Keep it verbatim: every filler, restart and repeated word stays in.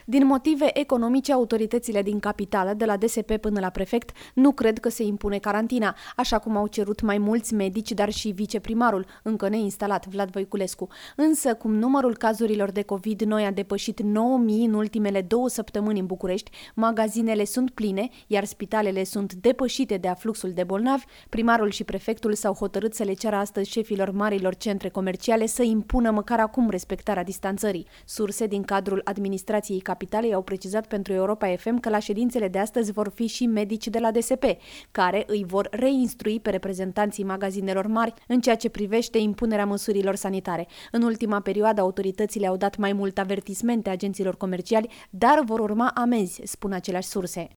Din motive economice, autoritățile din capitală, de la D S P până la prefect, nu cred că se impune carantina, așa cum au cerut mai mulți medici, dar și viceprimarul, încă neinstalat, Vlad Voiculescu. Însă, cum numărul cazurilor de COVID noi a depășit nouă mii în ultimele două săptămâni în București, magazinele sunt pline, iar spitalele sunt depășite de afluxul de bolnavi, primarul și prefectul s-au hotărât să le ceară astăzi șefilor marilor centre comerciale să impună măcar acum respectarea distanțării. Surse din cadrul administrației capitalei au precizat pentru Europa F M că la ședințele de astăzi vor fi și medici de la D S P, care îi vor reinstrui pe reprezentanții magazinelor mari în ceea ce privește impunerea măsurilor sanitare. În ultima perioadă, autoritățile au dat mai mult avertismente agenților comerciali, dar vor urma amenzi, spun aceleași surse.